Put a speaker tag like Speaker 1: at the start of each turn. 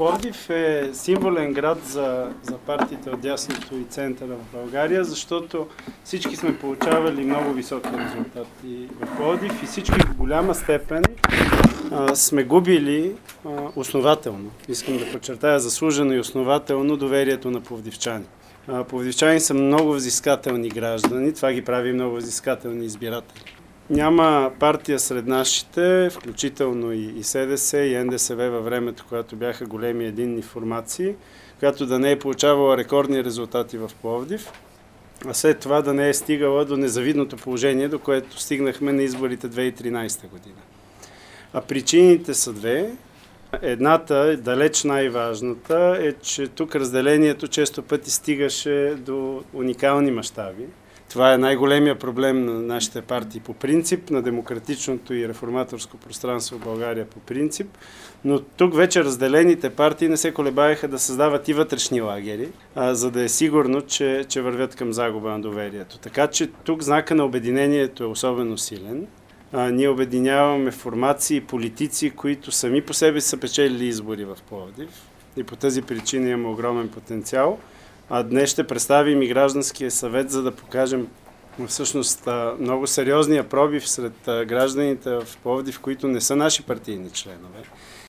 Speaker 1: Пловдив е символен град за партиите от дясното и центъра в България, защото всички сме получавали много високи резултати в Пловдив и всички в голяма степен сме губили основателно. Искам да подчертая заслужено и основателно доверието на пловдивчани. Пловдивчани са много взискателни граждани, това ги прави много взискателни избиратели. Няма партия сред нашите, включително и СДС и НДСВ във времето, когато бяха големи единни формации, която да не е получавала рекордни резултати в Пловдив, а след това да не е стигала до незавидното положение, до което стигнахме на изборите 2013 година. А причините са две. Едната, далеч най-важната, е, че тук разделението често пъти стигаше до уникални мащаби. Това е най-големия проблем на нашите партии по принцип, на демократичното и реформаторско пространство в България по принцип, но тук вече разделените партии не се колебаеха да създават и вътрешни лагери, за да е сигурно, че вървят към загуба на доверието. Така че тук знака на обединението е особено силен. Ние обединяваме формации и политици, които сами по себе са печелили избори в Пловдив и по тази причина имаме огромен потенциал. А днес ще представим и гражданския съвет, за да покажем всъщност много сериозния пробив сред гражданите в Пловдив, които не са наши партийни членове.